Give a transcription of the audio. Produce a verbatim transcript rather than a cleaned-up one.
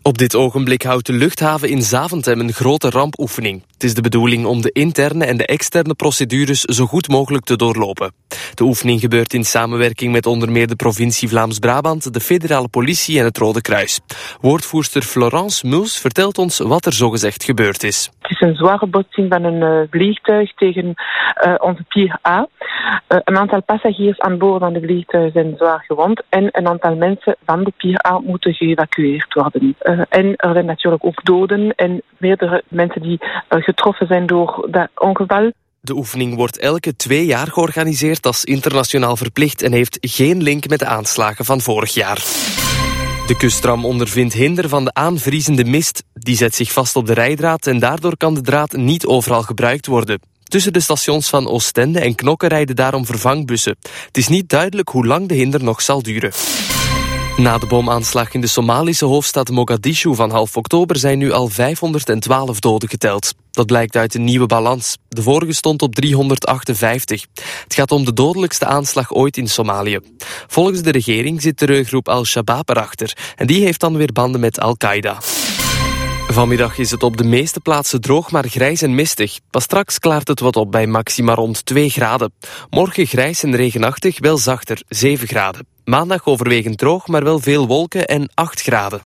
Op dit ogenblik houdt de luchthaven in Zaventem een grote rampoefening. Het is de bedoeling om de interne en de externe procedures zo goed mogelijk te doorlopen. De oefening gebeurt in samenwerking met onder meer de provincie Vlaams-Brabant, de federale politie en het Rode Kruis. Woordvoerster Florence Muls vertelt ons wat er zogezegd gebeurd is. Het is een zware botsing van een uh, vliegtuig tegen uh, onze Pier A. Uh, een aantal passagiers aan boord van de vliegtuig zijn zwaar gewond en een aantal mensen van de Pier A moeten geëvacueerd worden. Uh, en er zijn natuurlijk ook doden en meerdere mensen die uh, getroffen zijn door dat ongeval. De oefening wordt elke twee jaar georganiseerd als internationaal verplicht en heeft geen link met de aanslagen van vorig jaar. De kustram ondervindt hinder van de aanvriezende mist. Die zet zich vast op de rijdraad en daardoor kan de draad niet overal gebruikt worden. Tussen de stations van Oostende en Knokke rijden daarom vervangbussen. Het is niet duidelijk hoe lang de hinder nog zal duren. Na de bomaanslag in de Somalische hoofdstad Mogadishu van half oktober zijn nu al vijfhonderdtwaalf doden geteld. Dat blijkt uit een nieuwe balans. De vorige stond op driehonderdachtenvijftig. Het gaat om de dodelijkste aanslag ooit in Somalië. Volgens de regering zit de terreurgroep Al-Shabaab erachter. En die heeft dan weer banden met Al-Qaeda. Vanmiddag is het op de meeste plaatsen droog, maar grijs en mistig. Pas straks klaart het wat op bij maxima rond twee graden. Morgen grijs en regenachtig, wel zachter, zeven graden. Maandag overwegend droog, maar wel veel wolken en acht graden.